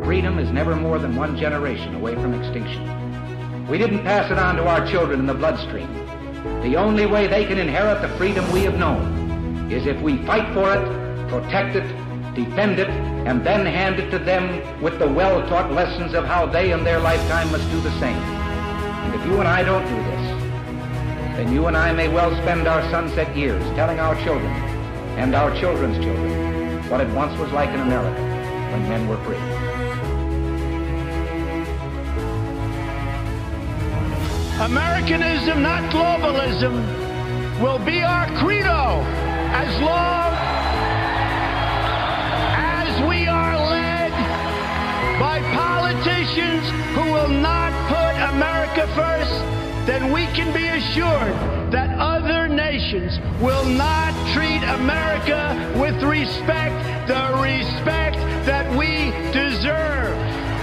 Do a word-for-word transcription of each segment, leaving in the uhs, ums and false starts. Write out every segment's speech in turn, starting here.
freedom is never more than one generation away from extinction. We didn't pass it on to our children in the bloodstream. The only way they can inherit the freedom we have known is if we fight for it, protect it, defend it, and then hand it to them with the well-taught lessons of how they in their lifetime must do the same. And if you and I don't do this, then you and I may well spend our sunset years telling our children and our children's children what it once was like in America when men were free. Americanism, not globalism, will be our credo as long as we are led by politicians who will not put America first. Then we can be assured that other nations will not treat America with respect, the respect that we deserve.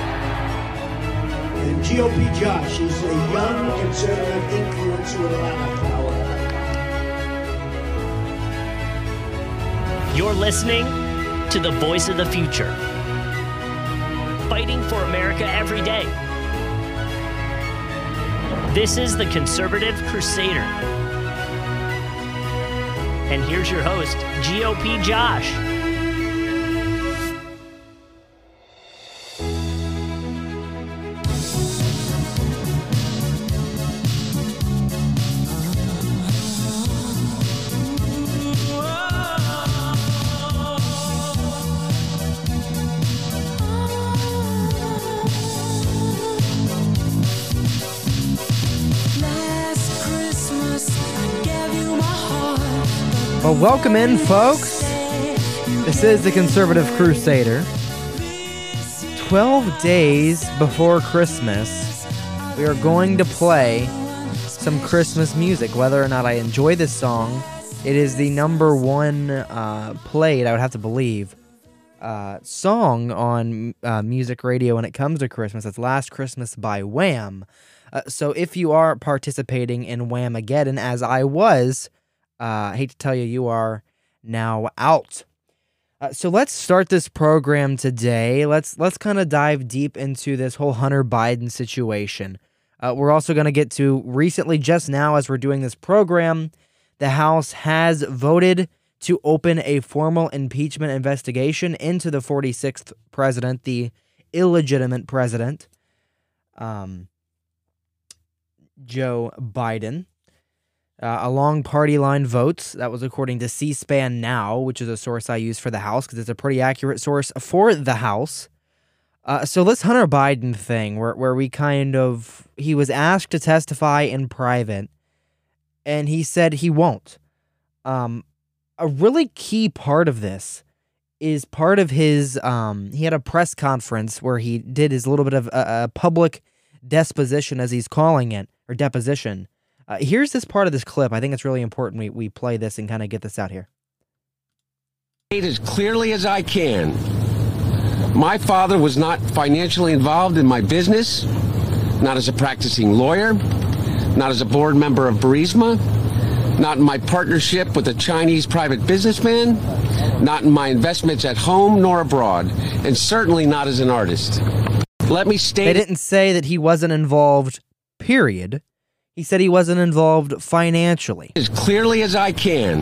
And G O P Josh is a young conservative influence with a lot of power. You're listening to the voice of the future, fighting for America every day. This is the Conservative Crusader. And here's your host, G O P Josh. Well, welcome in, folks. This is the Conservative Crusader. Twelve days before Christmas, we are going to play some Christmas music. Whether or not I enjoy this song, it is the number one uh, played, I would have to believe, uh, song on uh, music radio when it comes to Christmas. It's Last Christmas by Wham! Uh, so if you are participating in Whamageddon, as I was, Uh, I hate to tell you, you are now out. Uh, so let's start this program today. Let's let's kind of dive deep into this whole Hunter Biden situation. Uh, we're also going to get to recently, just now, as we're doing this program, the House has voted to open a formal impeachment investigation into the forty-sixth president, the illegitimate president, um, Joe Biden. Uh, along party line votes. That was according to C-SPAN Now, which is a source I use for the House because it's a pretty accurate source for the House. Uh, so this Hunter Biden thing, where where we kind of, he was asked to testify in private, and he said he won't. Um, a really key part of this is part of his, um, he had a press conference where he did his little bit of a, a public disposition, as he's calling it, or deposition. Uh, here's this part of this clip. I think it's really important we, we play this and kind of get this out here. As clearly as I can, my father was not financially involved in my business, not as a practicing lawyer, not as a board member of Burisma, not in my partnership with a Chinese private businessman, not in my investments at home nor abroad, and certainly not as an artist. Let me state... They didn't say that he wasn't involved, period. He said he wasn't involved financially. As clearly as I can,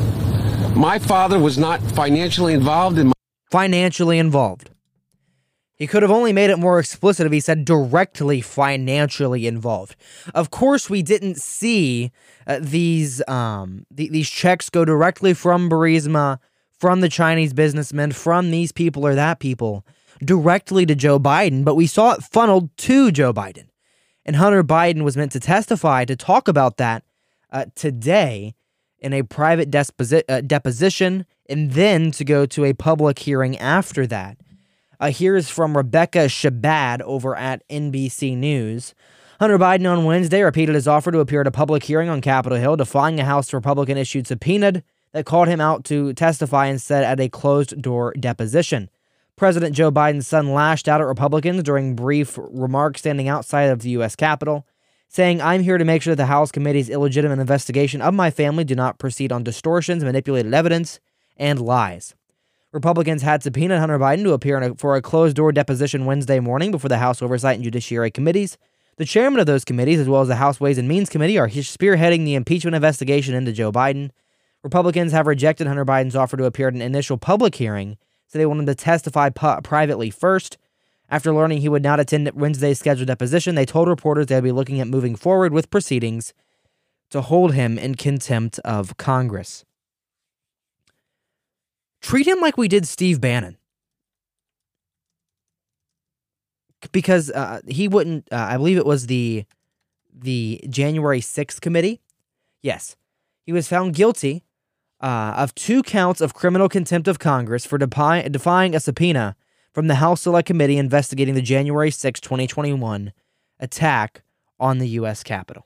my father was not financially involved in my... Financially involved. He could have only made it more explicit if he said directly financially involved. Of course, we didn't see uh, these um, th- these checks go directly from Burisma, from the Chinese businessmen, from these people or that people, directly to Joe Biden, but we saw it funneled to Joe Biden. And Hunter Biden was meant to testify to talk about that uh, today in a private disposi- uh, deposition, and then to go to a public hearing after that. Uh, here's from Rebecca Shabbat over at N B C News. Hunter Biden on Wednesday repeated his offer to appear at a public hearing on Capitol Hill, defying a House Republican-issued subpoena that called him out to testify instead at a closed-door deposition. President Joe Biden's son lashed out at Republicans during brief remarks standing outside of the U S Capitol, saying, "I'm here to make sure that the House Committee's illegitimate investigation of my family do not proceed on distortions, manipulated evidence, and lies." Republicans had subpoenaed Hunter Biden to appear in a, for a closed-door deposition Wednesday morning before the House Oversight and Judiciary Committees. The chairman of those committees, as well as the House Ways and Means Committee, are spearheading the impeachment investigation into Joe Biden. Republicans have rejected Hunter Biden's offer to appear at an initial public hearing, so they want him to testify pu- privately first. After learning he would not attend Wednesday's scheduled deposition, they told reporters they'd be looking at moving forward with proceedings to hold him in contempt of Congress. Treat him like we did Steve Bannon. Because uh, he wouldn't, uh, I believe it was the the January sixth committee. Yes. He was found guilty uh, of two counts of criminal contempt of Congress for defi- defying a subpoena from the House Select Committee investigating the January sixth, twenty twenty-one attack on the U S Capitol.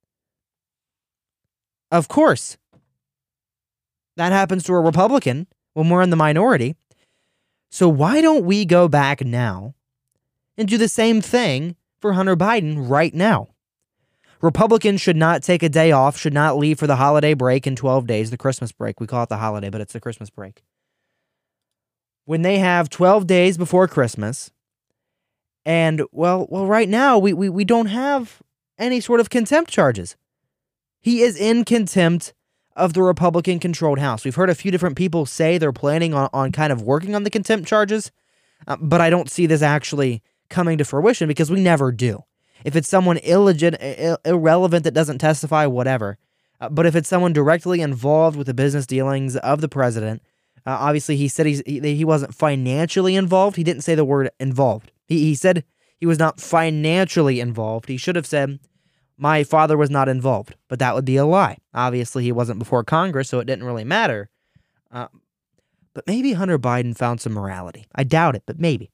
Of course, that happens to a Republican when we're in the minority. So why don't we go back now and do the same thing for Hunter Biden right now? Republicans should not take a day off, should not leave for the holiday break in twelve days, the Christmas break. We call it the holiday, but it's the Christmas break. When they have twelve days before Christmas, and, well, well, right now, we, we, we don't have any sort of contempt charges. He is in contempt of the Republican-controlled House. We've heard a few different people say they're planning on, on kind of working on the contempt charges, uh, but I don't see this actually coming to fruition because we never do. If it's someone illegit- ir- irrelevant that doesn't testify, whatever. Uh, but if it's someone directly involved with the business dealings of the president, uh, obviously he said he's, he, he wasn't financially involved. He didn't say the word involved. He, he said he was not financially involved. He should have said, my father was not involved, but that would be a lie. Obviously, he wasn't before Congress, so it didn't really matter. Uh, but maybe Hunter Biden found some morality. I doubt it, but maybe.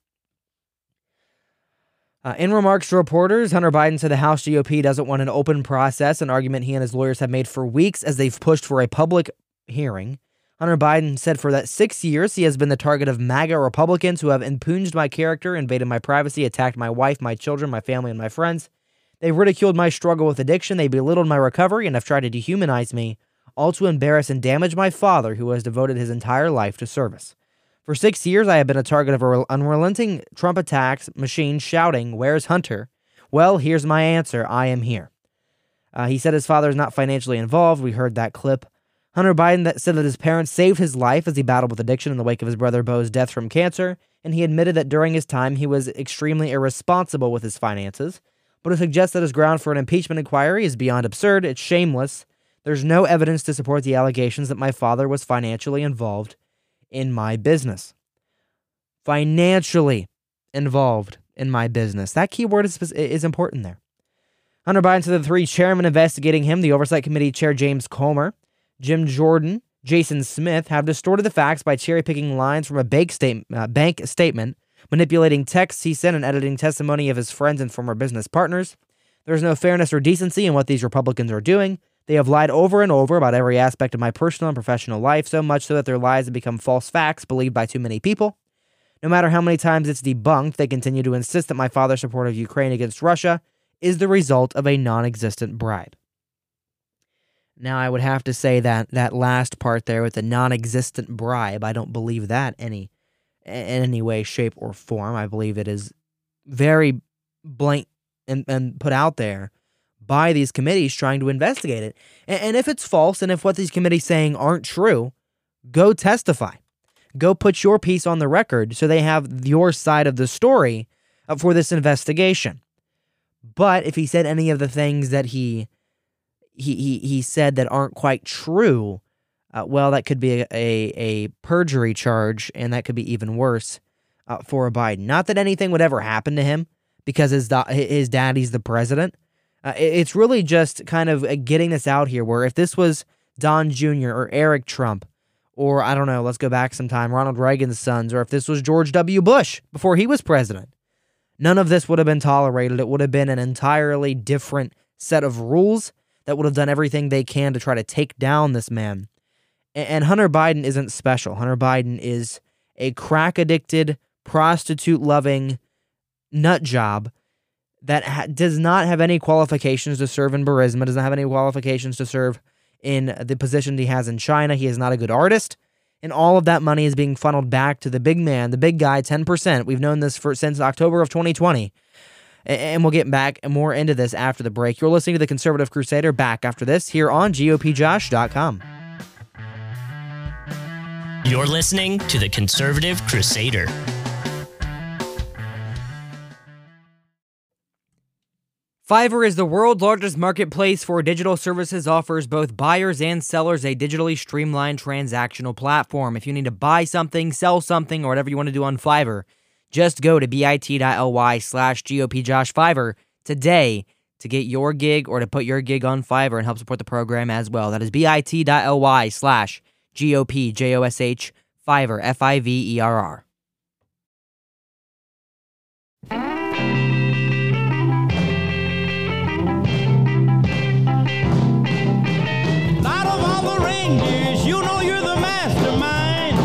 Uh, in remarks to reporters, Hunter Biden said the House G O P doesn't want an open process, an argument he and his lawyers have made for weeks as they've pushed for a public hearing. Hunter Biden said for that six years, he has been the target of MAGA Republicans who have impugned my character, invaded my privacy, attacked my wife, my children, my family, and my friends. They ridiculed my struggle with addiction, they belittled my recovery, and have tried to dehumanize me, all to embarrass and damage my father, who has devoted his entire life to service. For six years, I have been a target of an unrelenting Trump attacks machine shouting, "Where's Hunter?" Well, here's my answer. I am here. Uh, he said his father is not financially involved. We heard that clip. Hunter Biden that said that his parents saved his life as he battled with addiction in the wake of his brother Beau's death from cancer, and he admitted that during his time, he was extremely irresponsible with his finances. But to suggest that his ground for an impeachment inquiry is beyond absurd, it's shameless. There's no evidence to support the allegations that my father was financially involved in my business. Financially involved in my business. That key word is, is important there. Hunter Biden said the three chairmen investigating him, the Oversight Committee Chair James Comer, Jim Jordan, Jason Smith, have distorted the facts by cherry-picking lines from a bank, state, uh, bank statement, manipulating texts he sent, and editing testimony of his friends and former business partners. There's no fairness or decency in what these Republicans are doing. They have lied over and over about every aspect of my personal and professional life, so much so that their lies have become false facts believed by too many people. No matter how many times it's debunked, they continue to insist that my father's support of Ukraine against Russia is the result of a non-existent bribe. Now, I would have to say that that last part there with the non-existent bribe, I don't believe that any in any way, shape, or form. I believe it is very blank and, and put out there by these committees trying to investigate it. And, and if it's false, and if what these committees saying aren't true, go testify. Go put your piece on the record so they have your side of the story for this investigation. But if he said any of the things that he he he, he said that aren't quite true, Uh, well, that could be a, a, a perjury charge, and that could be even worse uh, for a Biden. Not that anything would ever happen to him because his, da- his daddy's the president. Uh, it, it's really just kind of getting this out here where if this was Don Junior or Eric Trump, or I don't know, let's go back some time, Ronald Reagan's sons, or if this was George W. Bush before he was president, none of this would have been tolerated. It would have been an entirely different set of rules that would have done everything they can to try to take down this man. And Hunter Biden isn't special. Hunter Biden is a crack-addicted, prostitute-loving nut job that ha- does not have any qualifications to serve in Burisma, does not have any qualifications to serve in the position he has in China. He is not a good artist. And all of that money is being funneled back to the big man, the big guy, ten percent. We've known this for since October of twenty twenty. And we'll get back more into this after the break. You're listening to The Conservative Crusader, back after this here on G O P Josh dot com. You're listening to The Conservative Crusader. Fiverr is the world's largest marketplace for digital services, offers both buyers and sellers a digitally streamlined transactional platform. If you need to buy something, sell something, or whatever you want to do on Fiverr, just go to bit.ly slash GOPJosh Fiverr today to get your gig or to put your gig on Fiverr and help support the program as well. That is bit.ly slash GOPJosh Fiverr, F I V E R R. You know you're the mastermind.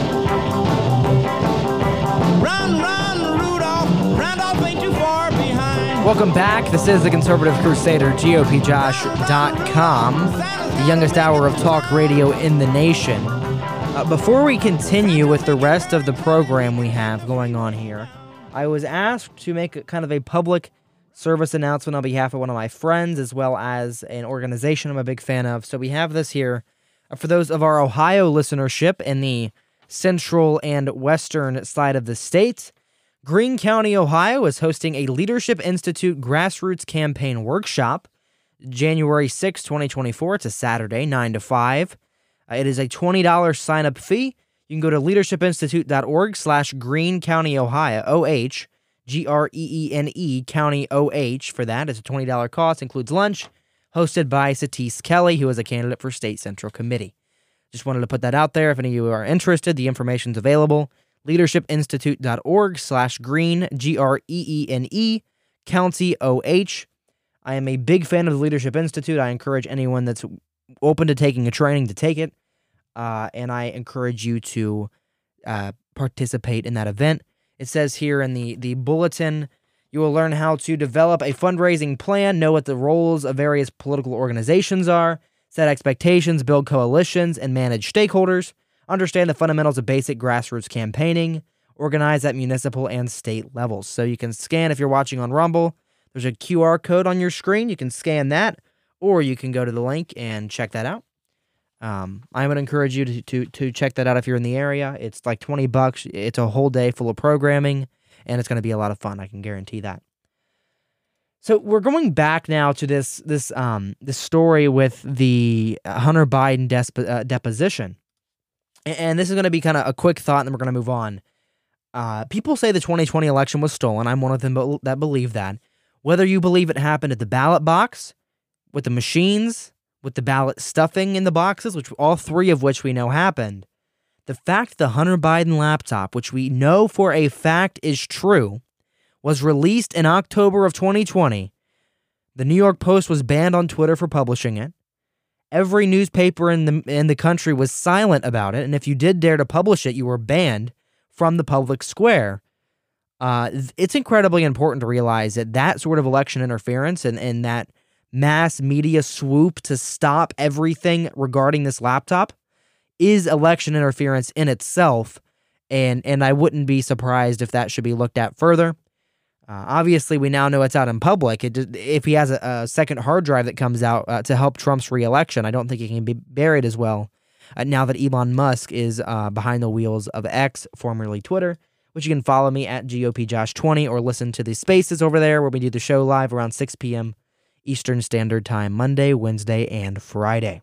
Run, run, Rudolph. Randolph ain't too far behind. Welcome back. This is The Conservative Crusader, G O P Josh dot com, the youngest hour of talk radio in the nation. Uh, before we continue with the rest of the program we have going on here, I was asked to make a, kind of a public service announcement on behalf of one of my friends, as well as an organization I'm a big fan of. So we have this here. For those of our Ohio listenership in the central and western side of the state, Greene County, Ohio is hosting a Leadership Institute Grassroots Campaign Workshop, January sixth, twenty twenty-four. It's a Saturday, nine to five. Uh, it is a twenty dollars sign-up fee. You can go to leadershipinstitute.org slash Greene County, Ohio, O H, G R E E N E, County O H for that. It's a twenty dollars cost, includes lunch, hosted by Satisse Kelly, who is a candidate for State Central Committee. Just wanted to put that out there. If any of you are interested, the information's available. leadershipinstitute.org slash Greene, G R E E N E, County O H. I am a big fan of the Leadership Institute. I encourage anyone that's open to taking a training to take it. Uh, and I encourage you to uh, participate in that event. It says here in the, the bulletin, you will learn how to develop a fundraising plan, know what the roles of various political organizations are, set expectations, build coalitions, and manage stakeholders, understand the fundamentals of basic grassroots campaigning, organize at municipal and state levels. So you can scan, if you're watching on Rumble, there's a Q R code on your screen. You can scan that, or you can go to the link and check that out. Um, I would encourage you to, to, to check that out if you're in the area. It's like twenty bucks. It's a whole day full of programming, and it's going to be a lot of fun. I can guarantee that. So we're going back now to this this um this story with the Hunter Biden desp- uh, deposition, and, and this is going to be kind of a quick thought, and then we're going to move on. Uh, people say the twenty twenty election was stolen. I'm one of them be- that believe that. Whether you believe it happened at the ballot box, with the machines, with the ballot stuffing in the boxes, which all three of which we know happened, the fact the Hunter Biden laptop, which we know for a fact is true, was released in October of twenty twenty. The New York Post was banned on Twitter for publishing it. Every newspaper in the in the country was silent about it, and if you did dare to publish it, you were banned from the public square. Uh, it's incredibly important to realize that that sort of election interference and, and that mass media swoop to stop everything regarding this laptop is election interference in itself, and and I wouldn't be surprised if that should be looked at further. Uh, obviously, we now know it's out in public. It, if he has a, a second hard drive that comes out uh, to help Trump's reelection, I don't think it can be buried as well uh, now that Elon Musk is uh, behind the wheels of X, formerly Twitter, which you can follow me at G O P Josh twenty or listen to the spaces over there where we do the show live around six p.m. Eastern Standard Time, Monday, Wednesday, and Friday.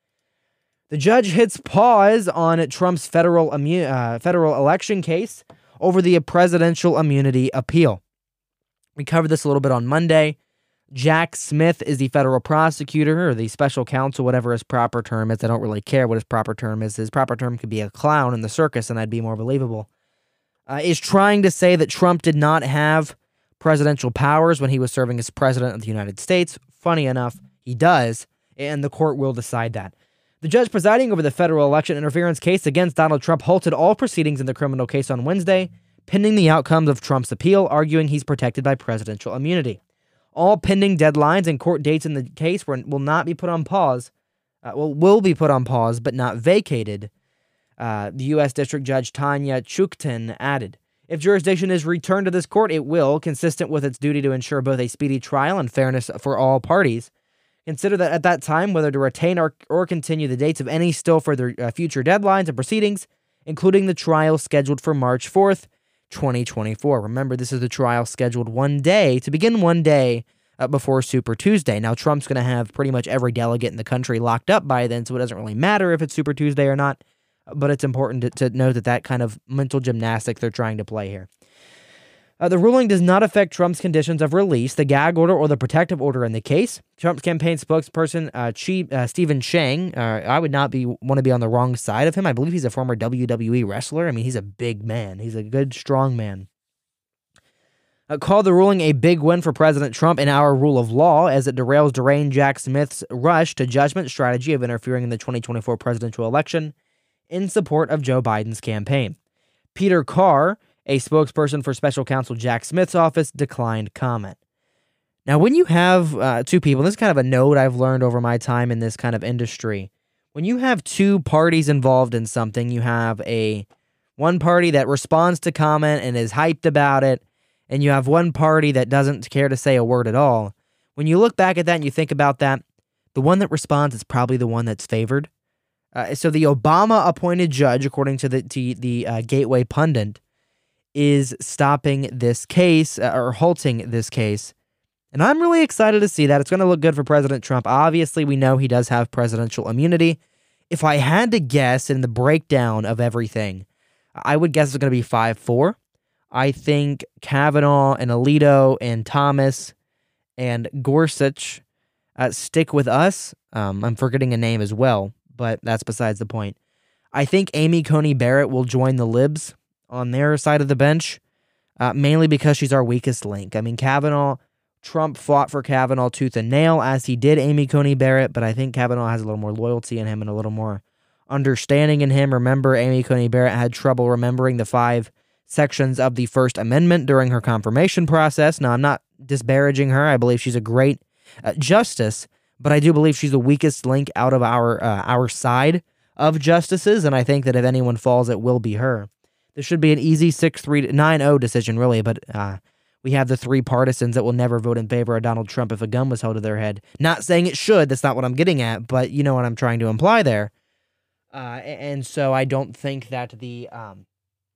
The judge hits pause on Trump's federal immu- uh, federal election case over the presidential immunity appeal. We covered this a little bit on Monday. Jack Smith is the federal prosecutor or the special counsel, whatever his proper term is. I don't really care what his proper term is. His proper term could be a clown in the circus, and I'd be more believable. Uh, is trying to say that Trump did not have presidential powers when he was serving as president of the United States. Funny enough, he does, and the court will decide that. The judge presiding over the federal election interference case against Donald Trump halted all proceedings in the criminal case on Wednesday, pending the outcomes of Trump's appeal, arguing he's protected by presidential immunity. All pending deadlines and court dates in the case were, will not be put on pause, uh, will, will be put on pause, but not vacated. Uh, the U S District Judge Tanya Chuktin added, if jurisdiction is returned to this court, it will, consistent with its duty to ensure both a speedy trial and fairness for all parties, consider that at that time whether to retain or, or continue the dates of any still further uh, future deadlines and proceedings, including the trial scheduled for March fourth, twenty twenty-four. Remember, this is the trial scheduled one day, to begin one day uh, before Super Tuesday. Now, Trump's going to have pretty much every delegate in the country locked up by then, so it doesn't really matter if it's Super Tuesday or not, but it's important to, to note that that kind of mental gymnastics they're trying to play here. Uh, the ruling does not affect Trump's conditions of release, the gag order, or the protective order in the case. Trump's campaign spokesperson, uh, Chi, uh, Stephen Chang, uh, I would not be want to be on the wrong side of him. I believe he's a former W W E wrestler. I mean, he's a big man. He's a good, strong man. Uh, called the ruling a big win for President Trump and our rule of law, as it derails Durain Jack Smith's rush to judgment strategy of interfering in the twenty twenty-four presidential election in support of Joe Biden's campaign. Peter Carr, a spokesperson for special counsel Jack Smith's office, declined comment. Now, when you have uh, two people, this is kind of a note I've learned over my time in this kind of industry. When you have two parties involved in something, you have a one party that responds to comment and is hyped about it, and you have one party that doesn't care to say a word at all. When you look back at that and you think about that, the one that responds is probably the one that's favored. Uh, so the Obama-appointed judge, according to the to the uh, Gateway Pundit, is stopping this case, uh, or halting this case. And I'm really excited to see that. It's going to look good for President Trump. Obviously, we know he does have presidential immunity. If I had to guess in the breakdown of everything, I would guess it's going to be five four. I think Kavanaugh and Alito and Thomas and Gorsuch uh, stick with us. Um, I'm forgetting a name as well, but that's besides the point. I think Amy Coney Barrett will join the libs on their side of the bench, uh, mainly because she's our weakest link. I mean, Kavanaugh, Trump fought for Kavanaugh tooth and nail, as he did Amy Coney Barrett, but I think Kavanaugh has a little more loyalty in him and a little more understanding in him. Remember, Amy Coney Barrett had trouble remembering the five sections of the First Amendment during her confirmation process. Now, I'm not disparaging her. I believe she's a great uh, justice, but I do believe she's the weakest link out of our uh, our side of justices, and I think that if anyone falls, it will be her. This should be an easy six three nine oh decision, really, but uh, we have the three partisans that will never vote in favor of Donald Trump if a gun was held to their head. Not saying it should. That's not what I'm getting at, but you know what I'm trying to imply there. Uh, and so I don't think that the... Um,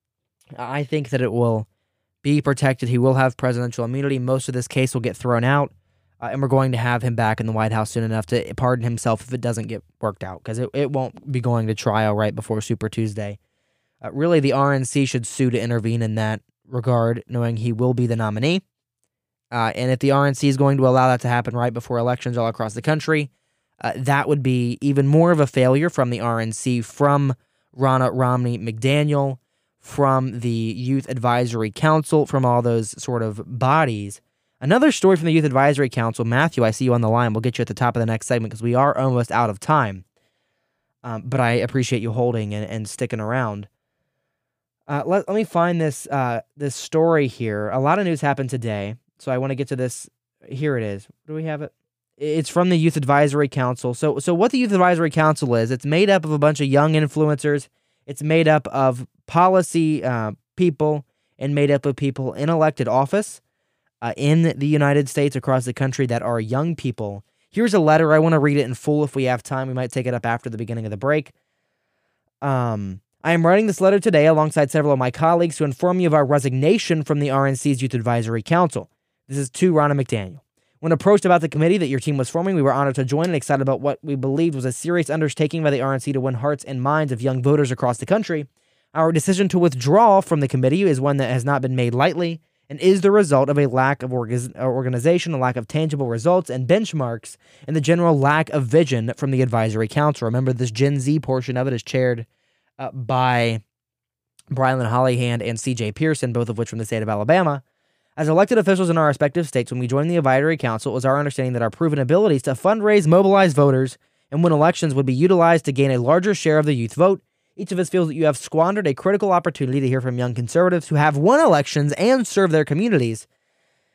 I think that it will be protected. He will have presidential immunity. Most of this case will get thrown out, uh, and we're going to have him back in the White House soon enough to pardon himself if it doesn't get worked out, because it, it won't be going to trial right before Super Tuesday. Uh, really, the R N C should sue to intervene in that regard, knowing he will be the nominee. Uh, and if the R N C is going to allow that to happen right before elections all across the country, uh, that would be even more of a failure from the R N C, from Ronna Romney McDaniel, from the Youth Advisory Council, from all those sort of bodies. Another story from the Youth Advisory Council, Matthew, I see you on the line. We'll get you at the top of the next segment because we are almost out of time. Um, but I appreciate you holding and, and sticking around. Uh, let, let me find this uh, this story here. A lot of news happened today, so I want to get to this. Here it is. Do we have it? It's from the Youth Advisory Council. So, so what the Youth Advisory Council is, it's made up of a bunch of young influencers. It's made up of policy uh, people and made up of people in elected office uh, in the United States, across the country, that are young people. Here's a letter. I want to read it in full if we have time. We might take it up after the beginning of the break. Um, I am writing this letter today alongside several of my colleagues to inform you of our resignation from the R N C's Youth Advisory Council. This is to Ronna McDaniel. When approached about the committee that your team was forming, we were honored to join and excited about what we believed was a serious undertaking by the R N C to win hearts and minds of young voters across the country. Our decision to withdraw from the committee is one that has not been made lightly and is the result of a lack of orga- organization, a lack of tangible results and benchmarks, and the general lack of vision from the Advisory Council. Remember, this Gen Z portion of it is chaired uh, by Brylan Hollyhand and C J Pearson, both of which from the state of Alabama. As elected officials in our respective states, when we joined the Advisory Council, it was our understanding that our proven abilities to fundraise, mobilize voters, and win elections would be utilized to gain a larger share of the youth vote. Each of us feels that you have squandered a critical opportunity to hear from young conservatives who have won elections and served their communities.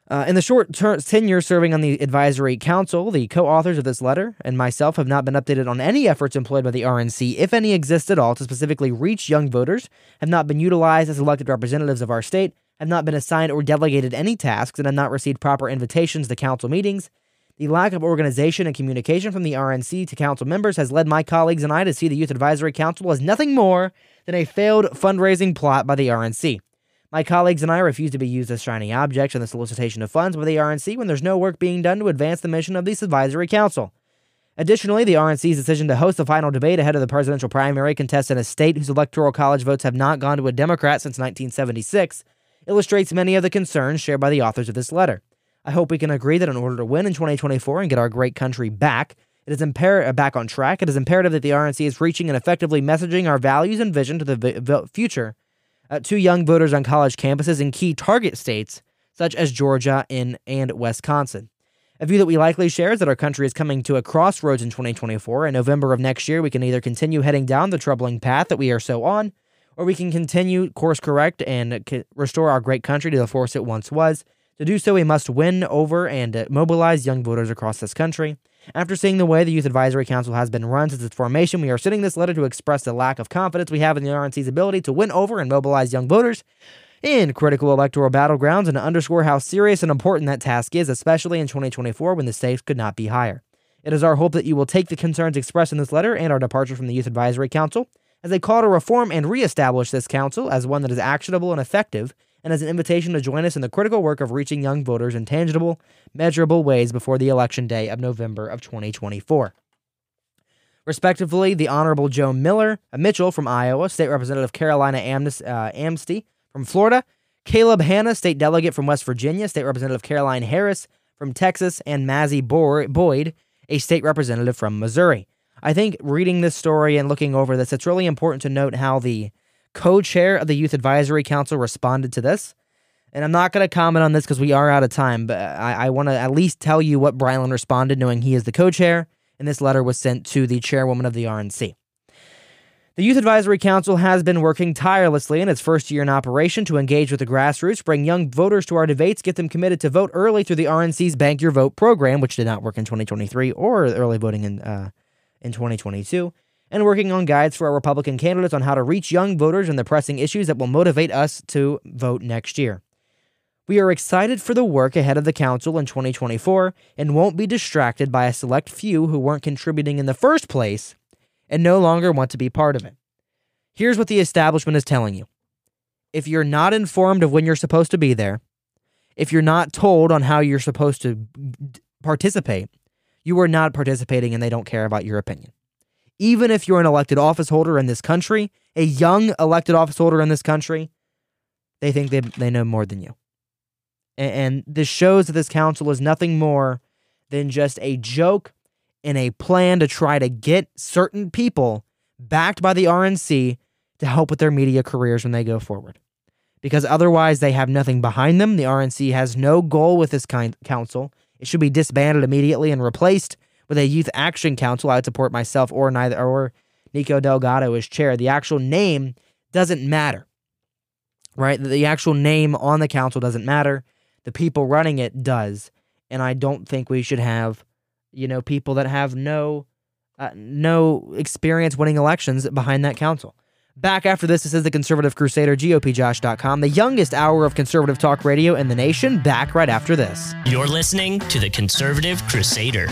Uh, in the short ter- tenure serving on the advisory council, the co-authors of this letter and myself have not been updated on any efforts employed by the R N C, if any exist at all, to specifically reach young voters, have not been utilized as elected representatives of our state, have not been assigned or delegated any tasks, and have not received proper invitations to council meetings. The lack of organization and communication from the R N C to council members has led my colleagues and I to see the Youth Advisory Council as nothing more than a failed fundraising plot by the R N C. My colleagues and I refuse to be used as shiny objects in the solicitation of funds by the R N C when there's no work being done to advance the mission of this advisory council. Additionally, the R N C's decision to host the final debate ahead of the presidential primary contest in a state whose electoral college votes have not gone to a Democrat since nineteen seventy-six illustrates many of the concerns shared by the authors of this letter. I hope we can agree that in order to win in twenty twenty-four and get our great country back, it is imperative back on track. It is imperative that the R N C is reaching and effectively messaging our values and vision to the v- v- future uh, to young voters on college campuses in key target states such as Georgia and, and Wisconsin. A view that we likely share is that our country is coming to a crossroads in twenty twenty-four. In November of next year, we can either continue heading down the troubling path that we are so on, or we can continue course correct and c- restore our great country to the force it once was. To do so, we must win over and uh, mobilize young voters across this country. After seeing the way the Youth Advisory Council has been run since its formation, we are sending this letter to express the lack of confidence we have in the R N C's ability to win over and mobilize young voters in critical electoral battlegrounds, and to underscore how serious and important that task is, especially in twenty twenty-four when the stakes could not be higher. It is our hope that you will take the concerns expressed in this letter and our departure from the Youth Advisory Council as a call to reform and reestablish this council as one that is actionable and effective, and as an invitation to join us in the critical work of reaching young voters in tangible, measurable ways before the election day of November of twenty twenty-four. Respectively, the Honorable Joe Miller uh, Mitchell from Iowa, State Representative Carolina Amnes- uh, Amnesty from Florida, Caleb Hanna, State Delegate from West Virginia, State Representative Caroline Harris from Texas, and Mazzie Bo- Boyd, a State Representative from Missouri. I think reading this story and looking over this, it's really important to note how the co-chair of the Youth Advisory Council responded to this. And I'm not going to comment on this because we are out of time, but I, I want to at least tell you what Bryland responded, knowing he is the co-chair, and this letter was sent to the chairwoman of the R N C. The Youth Advisory Council has been working tirelessly in its first year in operation to engage with the grassroots, bring young voters to our debates, get them committed to vote early through the R N C's Bank Your Vote program, which did not work in twenty twenty-three, or early voting in uh, in twenty twenty-two, and working on guides for our Republican candidates on how to reach young voters and the pressing issues that will motivate us to vote next year. We are excited for the work ahead of the council in twenty twenty-four and won't be distracted by a select few who weren't contributing in the first place and no longer want to be part of it. Here's what the establishment is telling you. If you're not informed of when you're supposed to be there, if you're not told on how you're supposed to participate, you are not participating and they don't care about your opinion. Even if you're an elected office holder in this country, a young elected office holder in this country, they think they, they know more than you. And, and this shows that this council is nothing more than just a joke and a plan to try to get certain people backed by the R N C to help with their media careers when they go forward. Because otherwise they have nothing behind them. The R N C has no goal with this kind council. It should be disbanded immediately and replaced with a youth action council. I would support myself or neither or Nico Delgado as chair. The actual name doesn't matter, right? The actual name on the council doesn't matter. The people running it does. And I don't think we should have, you know, people that have no, uh, no experience winning elections behind that council. Back after this, this is the Conservative Crusader, G O P Josh dot com, the youngest hour of conservative talk radio in the nation. Back right after this. You're listening to the Conservative Crusader.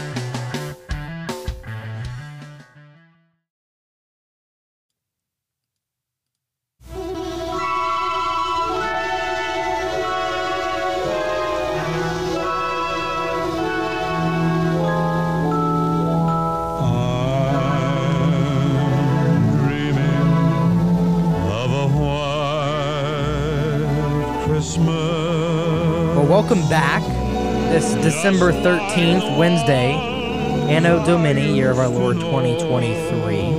Welcome back this December thirteenth, Wednesday, Anno Domini, year of our Lord twenty twenty-three.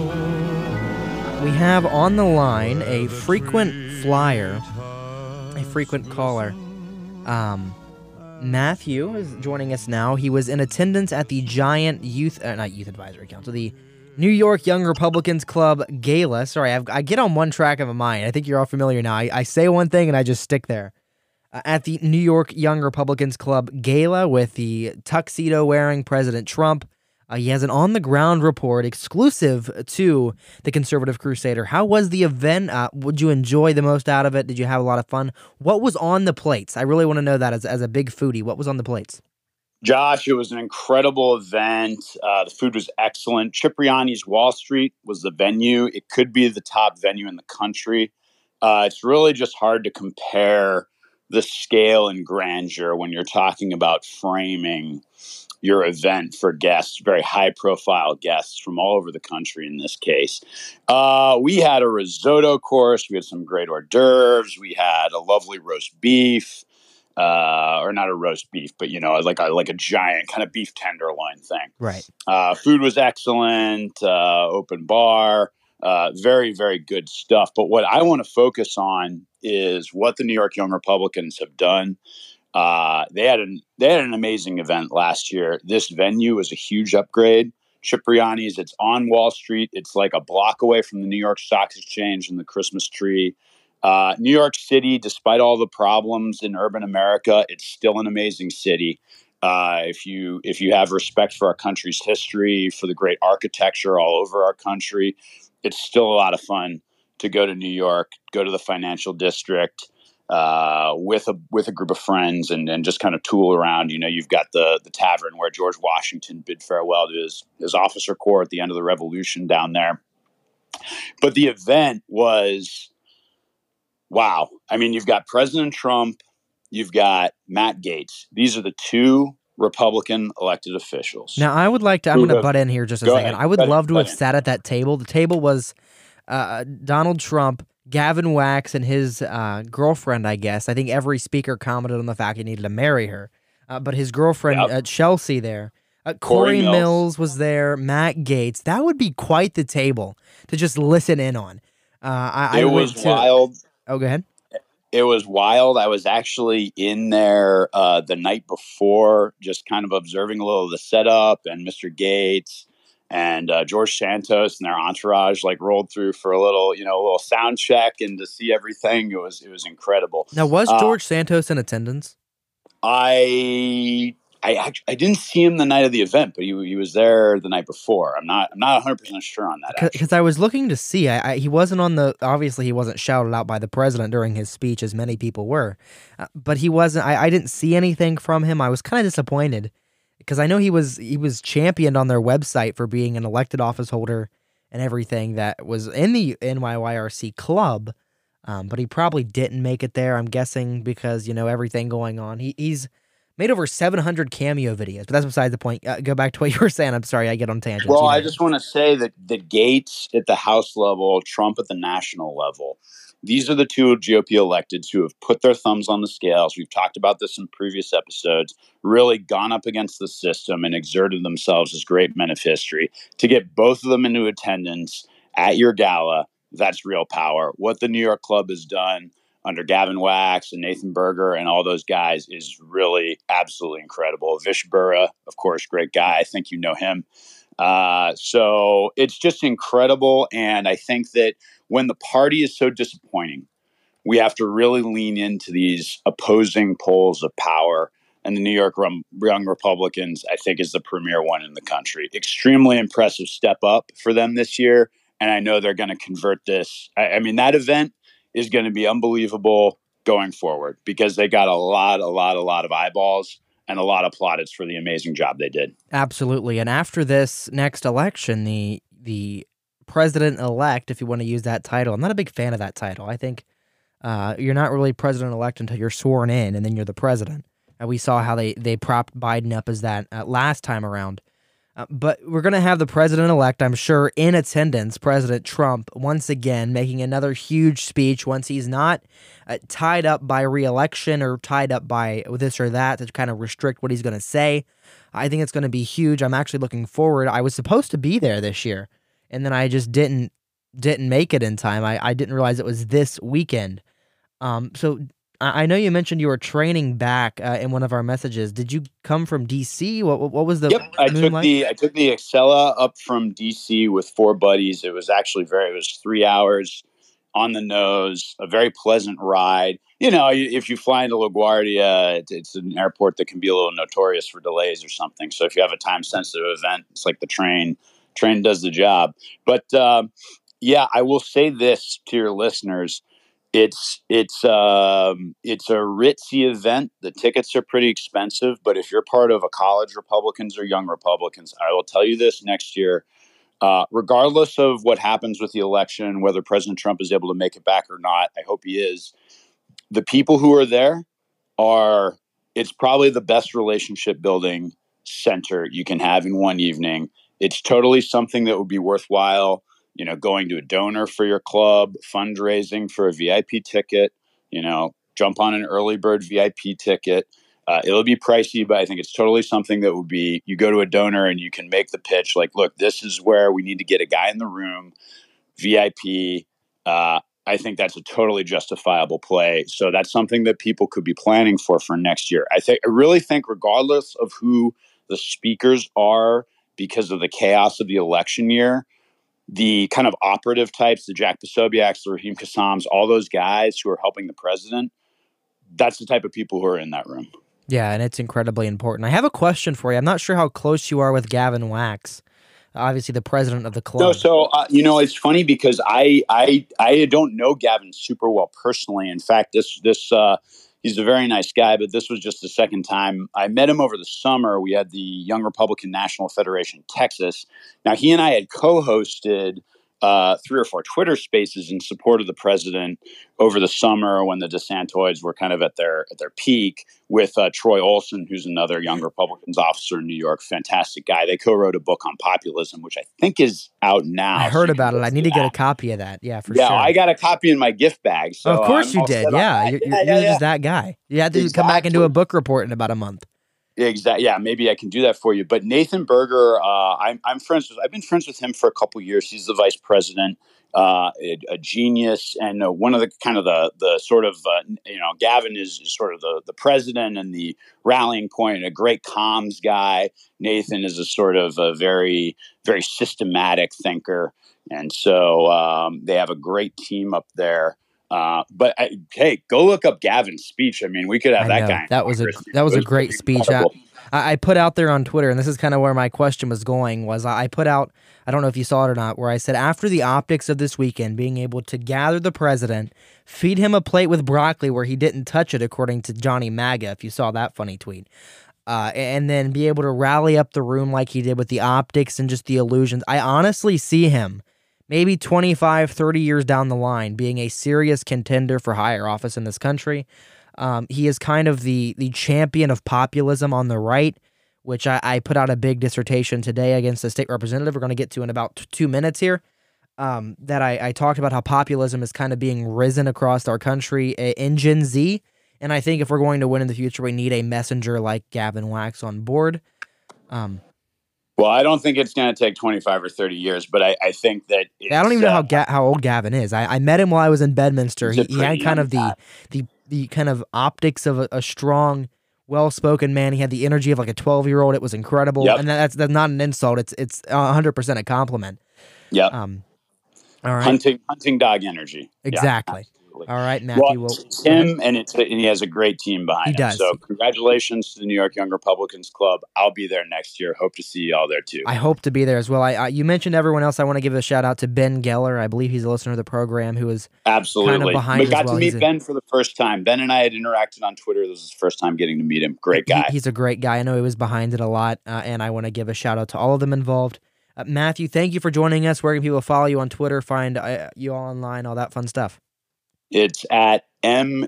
We have on the line a frequent flyer, a frequent caller. Um, Matthew is joining us now. He was in attendance at the Giant Youth, uh, not Youth Advisory Council, the New York Young Republicans Club Gala. Sorry, I've, I get on one track of a mind. I think you're all familiar now. I, I say one thing and I just stick there. uh, at the New York Young Republicans Club gala with the tuxedo-wearing President Trump. Uh, he has an on-the-ground report exclusive to the Conservative Crusader. How was the event? Uh, would you enjoy the most out of it? Did you have a lot of fun? What was on the plates? I really want to know that as, as a big foodie. What was on the plates? Josh, it was an incredible event. Uh, the food was excellent. Cipriani's Wall Street was the venue. It could be the top venue in the country. Uh, it's really just hard to compare the scale and grandeur when you're talking about framing your event for guests, very high-profile guests from all over the country in this case. Uh, we had a risotto course. We had some great hors d'oeuvres. We had a lovely roast beef, uh, or not a roast beef, but, you know, like a, like a giant kind of beef tenderloin thing. Right. Uh, food was excellent, uh, open bar, uh, very, very good stuff. But what I want to focus on is what the New York Young Republicans have done. Uh, they had an they had an amazing event last year. This venue was a huge upgrade. Cipriani's, it's on Wall Street. It's like a block away from the New York Stock Exchange and the Christmas tree. Uh, New York City, despite all the problems in urban America, it's still an amazing city. Uh, if you if you have respect for our country's history, for the great architecture all over our country, it's still a lot of fun to go to New York, go to the financial district. Uh, with a with a group of friends and, and just kind of tool around. You know, you've got the the tavern where George Washington bid farewell to his, his officer corps at the end of the Revolution down there. But the event was, wow. I mean, you've got President Trump, you've got Matt Gaetz. These are the two Republican elected officials. Now, I would like to, I'm going to butt in here just a Go second. ahead. I would Butt in, love to butt have in. sat at that table. The table was uh, Donald Trump, Gavin Wax, and his uh, girlfriend, I guess. I think every speaker commented on the fact he needed to marry her. Uh, but his girlfriend, Yep. uh, Chelsea, there. Uh, Corey Corey Mills. Mills. was there. Matt Gaetz. That would be quite the table to just listen in on. Uh, I, I It went was to- wild. Oh, go ahead. It was wild. I was actually in there uh, the night before, just kind of observing a little of the setup, and Mister Gates and uh, George Santos and their entourage like rolled through for a little, you know, a little sound check and to see everything. It was it was incredible. Now, was Uh, George Santos in attendance? I I act- I didn't see him the night of the event, but he he was there the night before. I'm not I'm not one hundred percent sure on that. actually. Because I was looking to see. I, I, he wasn't on the. Obviously, he wasn't shouted out by the president during his speech, as many people were. Uh, but he wasn't. I, I didn't see anything from him. I was kind of disappointed because I know he was he was championed on their website for being an elected office holder and everything that was in the N Y Y R C club. Um, but he probably didn't make it there. I'm guessing because you know everything going on. He he's made over seven hundred cameo videos, but that's beside the point. Uh, go back to what you were saying. I'm sorry, I get on tangents. Well, You I know. just want to say that the Gates at the House level, Trump at the national level, these are the two G O P electeds who have put their thumbs on the scales. We've talked about this in previous episodes, really gone up against the system and exerted themselves as great men of history. To get both of them into attendance at your gala, that's real power. What the New York Club has done under Gavin Wax and Nathan Berger and all those guys is really absolutely incredible. Vish Burra, of course, great guy. I think you know him. Uh, so it's just incredible. And I think that when the party is so disappointing, we have to really lean into these opposing poles of power. And the New York Rum- Young Republicans, I think, is the premier one in the country. Extremely impressive step up for them this year. And I know they're going to convert this. I, I mean, that event is going to be unbelievable going forward because they got a lot, a lot, a lot of eyeballs and a lot of plaudits for the amazing job they did. Absolutely. And after this next election, the the president-elect, if you want to use that title, I'm not a big fan of that title. I think uh, you're not really president-elect until you're sworn in, and then you're the president. And we saw how they, they propped Biden up as that uh, last time around. Uh, but we're going to have the president-elect, I'm sure, in attendance, President Trump, once again, making another huge speech once he's not uh, tied up by re-election or tied up by this or that to kind of restrict what he's going to say. I think it's going to be huge. I'm actually looking forward. I was supposed to be there this year, and then I just didn't didn't make it in time. I, I didn't realize it was this weekend. Um, so I, I know you mentioned you were training back uh, in one of our messages. Did you come from D C? What what was the Yep, I took moonlight? the I took the Excella up from D C with four buddies. It was actually very it was three hours. on the nose, a very pleasant ride. You know, if you fly into LaGuardia, it's an airport that can be a little notorious for delays or something. So if you have a time-sensitive event, it's like the train. Train does the job. But um, yeah, I will say this to your listeners: it's it's um, it's a ritzy event. The tickets are pretty expensive, but if you're part of a college Republicans or young Republicans, I will tell you this: next year, Uh, regardless of what happens with the election, whether President Trump is able to make it back or not, I hope he is. The people who are there are, it's probably the best relationship building center you can have in one evening. It's totally something that would be worthwhile, you know, going to a donor for your club, fundraising for a V I P ticket, you know, jump on an early bird V I P ticket. Uh, it'll be pricey, but I think it's totally something that would be, you go to a donor and you can make the pitch like, look, this is where we need to get a guy in the room, V I P. Uh, I think that's a totally justifiable play. So that's something that people could be planning for for next year. I think, I really think regardless of who the speakers are, because of the chaos of the election year, the kind of operative types, the Jack Posobiec's, the Raheem Kassams, all those guys who are helping the president, that's the type of people who are in that room. Yeah, and it's incredibly important. I have a question for you. I'm not sure how close you are with Gavin Wax, obviously the president of the club. No, so uh, you know, it's funny because I I I don't know Gavin super well personally. In fact, this this uh, he's a very nice guy, but this was just the second time I met him over the summer. We had the Young Republican National Federation Texas. Now, he and I had co-hosted uh, three or four Twitter spaces in support of the president over the summer when the DeSantoids were kind of at their at their peak, with uh, Troy Olson, who's another Young Republicans officer in New York. Fantastic guy. They co-wrote a book on populism, which I think is out now. I heard so about it. I need to get a copy of that. Yeah, for yeah, sure. Yeah, I got a copy in my gift bag. So of course I'm you did. Yeah, you're, yeah, you're yeah, just yeah. that guy. You had to exactly. come back and do a book report in about a month. Exactly. Yeah, maybe I can do that for you. But Nathan Berger, uh, I'm I'm friends with. I've been friends with him for a couple years. He's the vice president, uh, a, a genius, and uh, one of the kind of the the sort of uh, you know, Gavin is, is sort of the the president and the rallying point. A great comms guy. Nathan is a sort of a very very systematic thinker, and so um, they have a great team up there. Uh, but I, hey, go look up Gavin's speech. I mean, we could have I that know. guy. That was a that was a great speech. I, I put out there on Twitter, and this is kind of where my question was going. Was I put out? I don't know if you saw it or not. Where I said, after the optics of this weekend, being able to gather the president, feed him a plate with broccoli where he didn't touch it, according to Johnny MAGA. If you saw that funny tweet. Uh, and then be able to rally up the room like he did with the optics and just the illusions. I honestly see him maybe twenty-five, thirty years down the line being a serious contender for higher office in this country. Um, he is kind of the the champion of populism on the right, which I, I put out a big dissertation today against the state representative we're going to get to in about t- two minutes here, um, that I, I talked about how populism is kind of being risen across our country in Gen Z. And I think if we're going to win in the future, we need a messenger like Gavin Wax on board. Um, Well, I don't think it's going to take twenty-five or thirty years, but I, I think that it's, I don't even know uh, how Ga- how old Gavin is. I, I met him while I was in Bedminster. He, He's a he had pretty kind of the, young the the kind of optics of a, a strong, well-spoken man. He had the energy of like a twelve-year-old. It was incredible, Yep. and that's that's not an insult. It's it's one hundred percent a compliment. Yeah. Um. All right. Hunting hunting dog energy. Exactly. Yeah, All right, Matthew. well, Well, it's him, and it's and he has a great team behind He him. does. So congratulations to the New York Young Republicans Club. I'll be there next year. Hope to see you all there too. I hope to be there as well. I, I you mentioned everyone else. I want to give a shout out to Ben Geller. I believe he's a listener of the program who is Absolutely. kind of behind we as got well. to meet He's a- Ben for the first time. Ben and I had interacted on Twitter. This is the first time getting to meet him. Great guy. He, he's a great guy. I know he was behind it a lot, uh, and I want to give a shout out to all of them involved. Uh, Matthew, thank you for joining us. Where can people follow you on Twitter, find uh, you all online, all that fun stuff? It's at M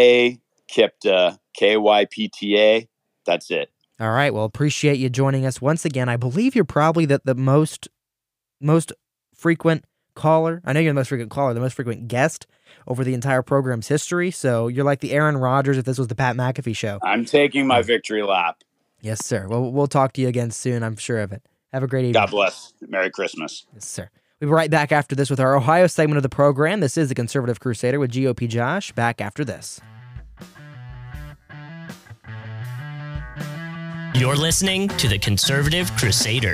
J Kipta, K Y P T A. That's it. All right. Well, appreciate you joining us once again. I believe you're probably the, the most most frequent caller. I know you're the most frequent caller, the most frequent guest over the entire program's history. So you're like the Aaron Rodgers if this was the Pat McAfee show. I'm taking my victory lap. Yes, sir. Well, we'll talk to you again soon. I'm sure of it. Have a great evening. God bless. Merry Christmas. Yes, sir. We'll be right back after this with our Ohio segment of the program. This is the Conservative Crusader with G O P Josh. Back after this. You're listening to the Conservative Crusader.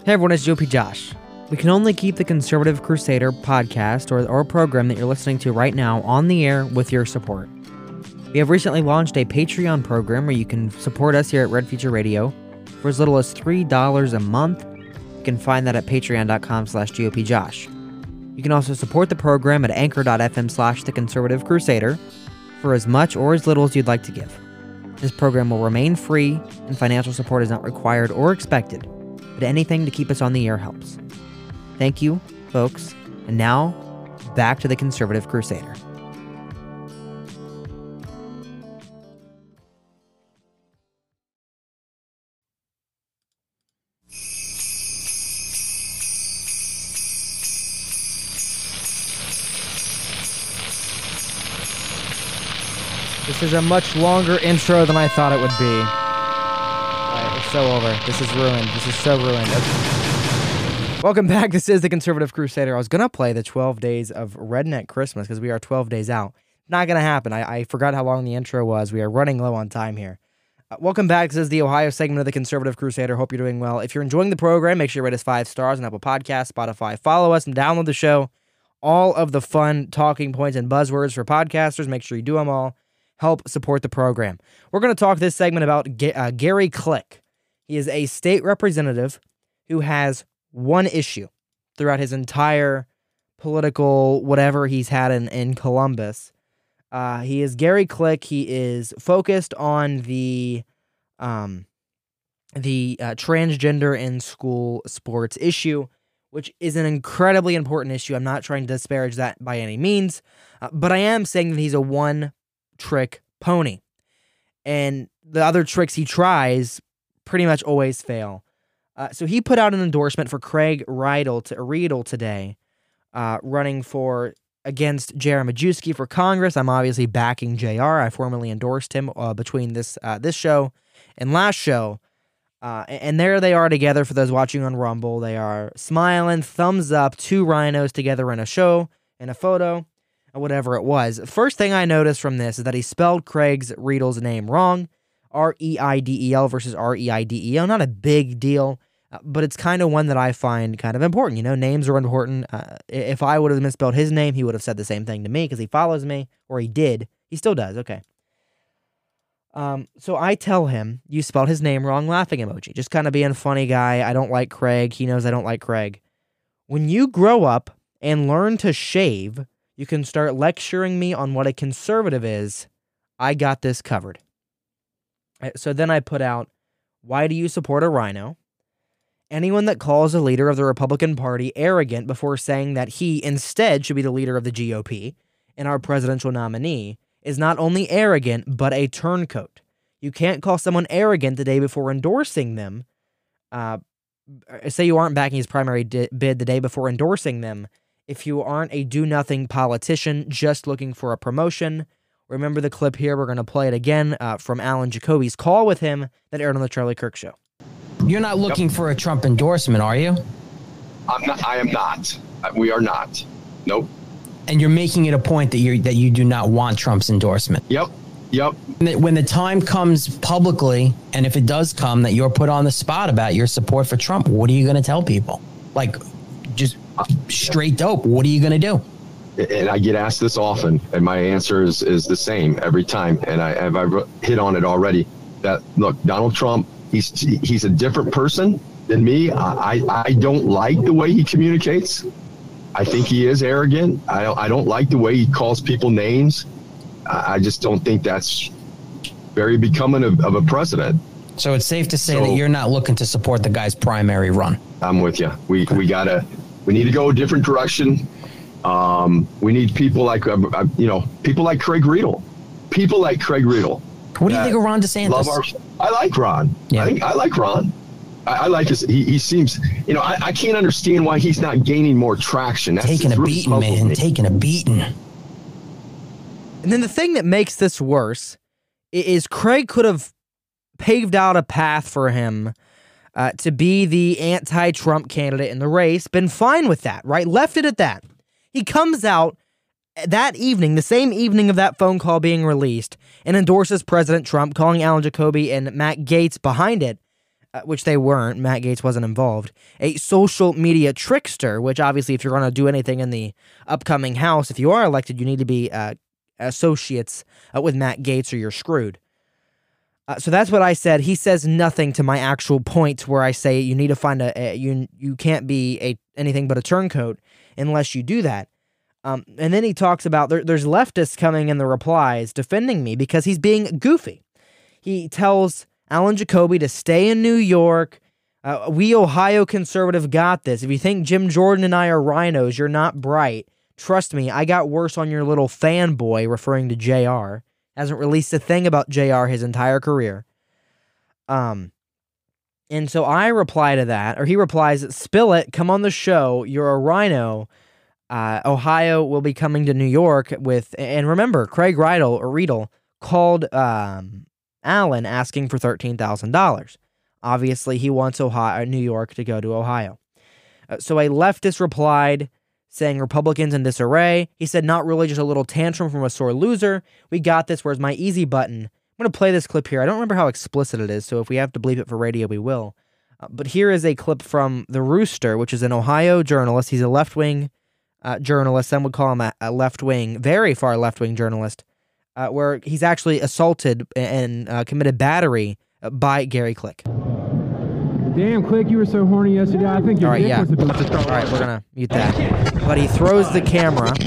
Hey everyone, it's G O P Josh. We can only keep the Conservative Crusader podcast or, or program that you're listening to right now on the air with your support. We have recently launched a Patreon program where you can support us here at Red Future Radio for as little as three dollars a month. You can find that at patreon.com slash GOPJosh. You can also support the program at anchor.fm slash the Conservative Crusader for as much or as little as you'd like to give. This program will remain free and financial support is not required or expected, but anything to keep us on the air helps. Thank you, folks, and now, back to the Conservative Crusader. This is a much longer intro than I thought it would be. Right, it's so over. This is ruined. This is so ruined. Okay. Welcome back. This is the Conservative Crusader. I was going to play the twelve days of Redneck Christmas because we are twelve days out. Not going to happen. I, I forgot how long the intro was. We are running low on time here. Uh, welcome back. This is the Ohio segment of the Conservative Crusader. Hope you're doing well. If you're enjoying the program, make sure you rate us five stars on Apple Podcasts, Spotify. Follow us and download the show. All of the fun talking points and buzzwords for podcasters. Make sure you do them all. Help support the program. We're going to talk this segment about G- uh, Gary Click. He is a state representative who has one issue throughout his entire political whatever he's had in, in Columbus. Uh, he is Gary Click. He is focused on the um, the uh, transgender in school sports issue, which is an incredibly important issue. I'm not trying to disparage that by any means, uh, but I am saying that he's a one trick pony, and the other tricks he tries pretty much always fail. Uh, so he put out an endorsement for Craig Riedel, to, Riedel today, uh, running for against J R Majewski for Congress. I'm obviously backing J R. I formally endorsed him uh, between this uh, this show and last show, uh, and there they are together. For those watching on Rumble, they are smiling, thumbs up, two rhinos together in a show, in a photo. Whatever it was. First thing I noticed from this is that he spelled Craig's Riedel's name wrong. R E I D E L versus R E I D E O. Not a big deal, uh, but it's kind of one that I find kind of important. You know, names are important. Uh, if I would have misspelled his name, he would have said the same thing to me because he follows me, or he did. He still does. Okay. Um, so I tell him, you spelled his name wrong, laughing emoji. Just kind of being a funny guy. I don't like Craig. He knows I don't like Craig. When you grow up and learn to shave, you can start lecturing me on what a conservative is. I got this covered. So then I put out, why do you support a rhino? Anyone that calls a leader of the Republican Party arrogant before saying that he instead should be the leader of the G O P and our presidential nominee is not only arrogant, but a turncoat. You can't call someone arrogant the day before endorsing them. Uh, say you aren't backing his primary di- bid the day before endorsing them. If you aren't a do-nothing politician just looking for a promotion. Remember the clip here. We're going to play it again uh, from Alan Jacoby's call with him that aired on the Charlie Kirk Show. You're not looking yep. for a Trump endorsement, are you? I'm not. I am not. We are not. Nope. And you're making it a point that you that you do not want Trump's endorsement. Yep. Yep. When the time comes publicly, and if it does come that you're put on the spot about your support for Trump, what are you going to tell people? Like, just straight dope. What are you going to do? And I get asked this often, and my answer is, is the same every time. And I have I hit on it already. That look, Donald Trump, he's he's a different person than me. I I don't like the way he communicates. I think he is arrogant. I I don't like the way he calls people names. I just don't think that's very becoming of, of a president. So it's safe to say so, that you're not looking to support the guy's primary run. I'm with you. We we gotta we need to go a different direction. Um, we need people like uh, you know people like Craig Riedel, people like Craig Riedel. What do you think of Ron DeSantis? Love our, I like Ron. Yeah. I think I like Ron. I, I like his. He, he seems. You know, I, I can't understand why he's not gaining more traction. That's taking a really beating, man. Me. Taking a beating. And then the thing that makes this worse is Craig could have paved out a path for him uh, to be the anti-Trump candidate in the race. Been fine with that, right? Left it at that. He comes out that evening, the same evening of that phone call being released, and endorses President Trump, calling Alan Jacoby and Matt Gaetz behind it. uh, which they weren't. Matt Gaetz wasn't involved. A social media trickster, which obviously if you're going to do anything in the upcoming House, if you are elected, you need to be uh, associates uh, with Matt Gaetz or you're screwed. Uh, so that's what I said. He says nothing to my actual point where I say you need to find a, a you you can't be a anything but a turncoat unless you do that. Um, and then he talks about there, there's leftists coming in the replies defending me because he's being goofy. He tells Alan Jacoby to stay in New York. Uh, we Ohio conservative got this. If you think Jim Jordan and I are rhinos, you're not bright. Trust me, I got worse on your little fanboy, referring to J R. Hasn't released a thing about J R his entire career. Um, and so I reply to that, or he replies, spill it, come on the show, you're a rhino. Uh, Ohio will be coming to New York with, and remember, Craig Riedel, or Riedel called um, Allen asking for thirteen thousand dollars. Obviously, he wants Ohio, New York to go to Ohio. Uh, so a leftist replied, saying Republicans in disarray. He said, not really, just a little tantrum from a sore loser. We got this. Where's my easy button? I'm going to play this clip here. I don't remember how explicit it is, so if we have to bleep it for radio, we will. Uh, but here is a clip from The Rooster, which is an Ohio journalist. He's a left-wing uh, journalist. Some would call him a, a left-wing, very far left-wing journalist, uh, where he's actually assaulted and uh, committed battery by Gary Click. Damn, Click, you were so horny yesterday. I think your All right, dick yeah. was about to All right, we're going to mute that. But he throws the camera, and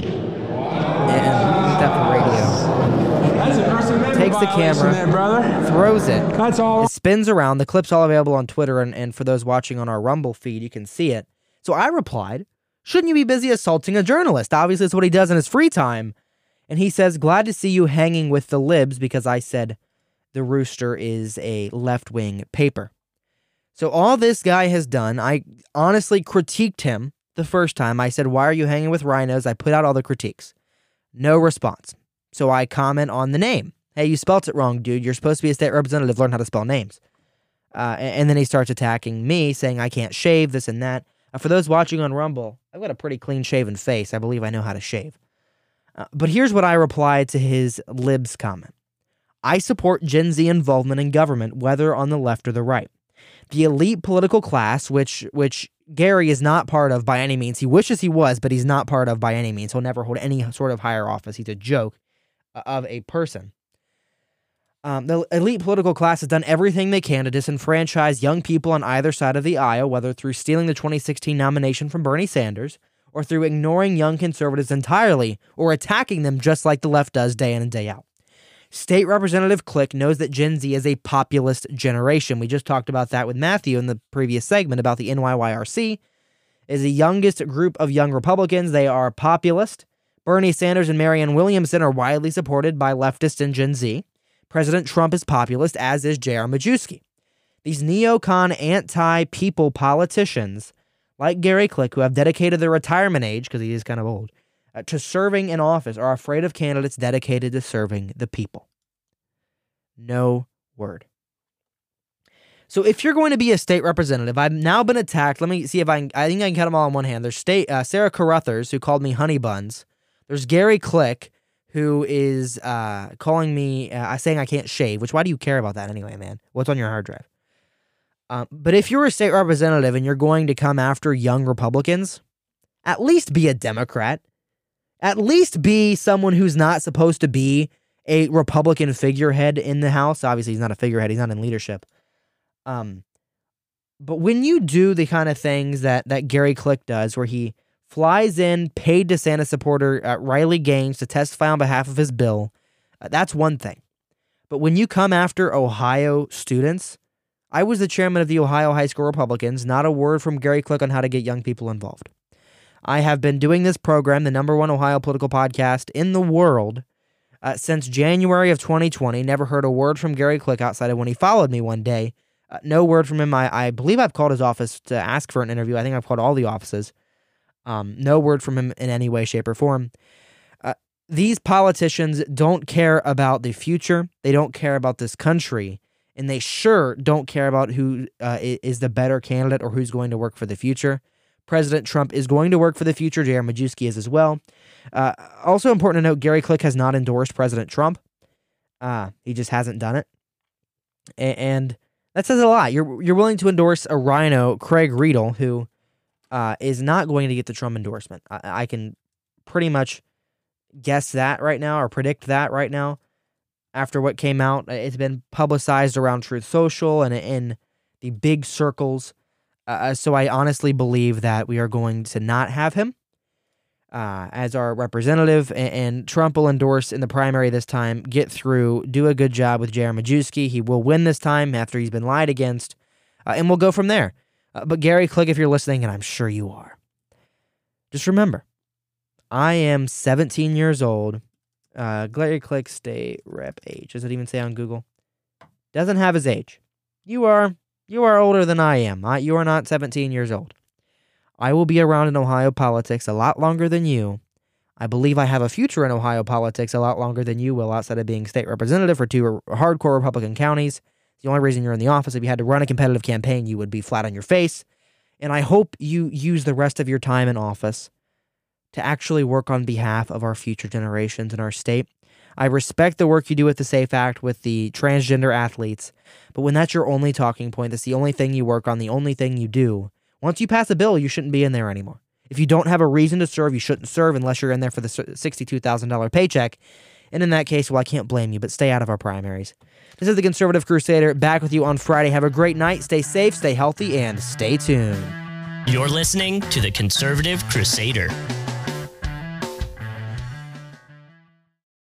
mute that for radio. That's a First Amendment Takes the camera, there, brother. throws it. That's all. It spins around. The clip's all available on Twitter, and, and for those watching on our Rumble feed, you can see it. So I replied, shouldn't you be busy assaulting a journalist? Obviously, it's what he does in his free time. And he says, glad to see you hanging with the libs, because I said The Rooster is a left-wing paper. So all this guy has done, I honestly critiqued him the first time. I said, why are you hanging with rhinos? I put out all the critiques. No response. So I comment on the name. Hey, you spelt it wrong, dude. You're supposed to be a state representative. Learn how to spell names. Uh, and, and then he starts attacking me, saying I can't shave, this and that. Uh, for those watching on Rumble, I've got a pretty clean-shaven face. I believe I know how to shave. Uh, but here's what I replied to his libs comment. I support Gen Z involvement in government, whether on the left or the right. The elite political class, which which Gary is not part of by any means. He wishes he was, but he's not part of by any means. He'll never hold any sort of higher office. He's a joke of a person. Um, the elite political class has done everything they can to disenfranchise young people on either side of the aisle, whether through stealing the twenty sixteen nomination from Bernie Sanders or through ignoring young conservatives entirely or attacking them just like the left does day in and day out. State Representative Click knows that Gen Z is a populist generation. We just talked about that with Matthew in the previous segment about the N Y Y R C. Is the youngest group of young Republicans. They are populist. Bernie Sanders and Marianne Williamson are widely supported by leftists and Gen Z. President Trump is populist, as is J R Majewski. These neocon anti-people politicians, like Gary Click, who have dedicated their retirement age, because he is kind of old, uh, to serving in office, are afraid of candidates dedicated to serving the people. No word. So if you're going to be a state representative, I've now been attacked. Let me see if I can, I think I can count them all on one hand. There's state uh, Sarah Carruthers, who called me honey buns. There's Gary Click, who is uh, calling me, uh, saying I can't shave, which why do you care about that anyway, man? What's on your hard drive? Um, but if you're a state representative and you're going to come after young Republicans, at least be a Democrat. At least be someone who's not supposed to be a Republican figurehead in the House. Obviously, he's not a figurehead. He's not in leadership. Um, but when you do the kind of things that, that Gary Click does, where he flies in paid DeSantis supporter uh, Riley Gaines to testify on behalf of his bill, uh, that's one thing. But when you come after Ohio students, I was the chairman of the Ohio High School Republicans, not a word from Gary Click on how to get young people involved. I have been doing this program, the number one Ohio political podcast in the world, uh, since January of twenty twenty. Never heard a word from Gary Click outside of when he followed me one day. Uh, no word from him. I, I believe I've called his office to ask for an interview. I think I've called all the offices. Um, no word from him in any way, shape, or form. Uh, these politicians don't care about the future. They don't care about this country. And they sure don't care about who uh, is the better candidate or who's going to work for the future. President Trump is going to work for the future. J R Majewski is as well. Uh, also important to note, Gary Click has not endorsed President Trump. Uh, he just hasn't done it. A- and That says a lot. You're you're willing to endorse a rhino, Craig Riedel, who uh, is not going to get the Trump endorsement. I, I can pretty much guess that right now, or predict that right now. After what came out, it's been publicized around Truth Social and in the big circles. Uh, so I honestly believe that we are going to not have him uh, as our representative, and, and Trump will endorse in the primary this time, get through, do a good job with J R Majewski. He will win this time after he's been lied against, uh, and we'll go from there. Uh, but Gary Click, if you're listening, and I'm sure you are, just remember, I am seventeen years old. Uh, Gary Click state rep age. Does it even say on Google? Doesn't have his age. You are... You are older than I am. I, you are not seventeen years old. I will be around in Ohio politics a lot longer than you. I believe I have a future in Ohio politics a lot longer than you will, outside of being state representative for two hardcore Republican counties. The only reason you're in the office, if you had to run a competitive campaign, you would be flat on your face. And I hope you use the rest of your time in office to actually work on behalf of our future generations in our state. I respect the work you do with the SAFE Act with the transgender athletes, but when that's your only talking point, that's the only thing you work on, the only thing you do, once you pass a bill, you shouldn't be in there anymore. If you don't have a reason to serve, you shouldn't serve unless you're in there for the sixty-two thousand dollars paycheck. And in that case, well, I can't blame you, but stay out of our primaries. This is the Conservative Crusader, back with you on Friday. Have a great night, stay safe, stay healthy, and stay tuned. You're listening to the Conservative Crusader.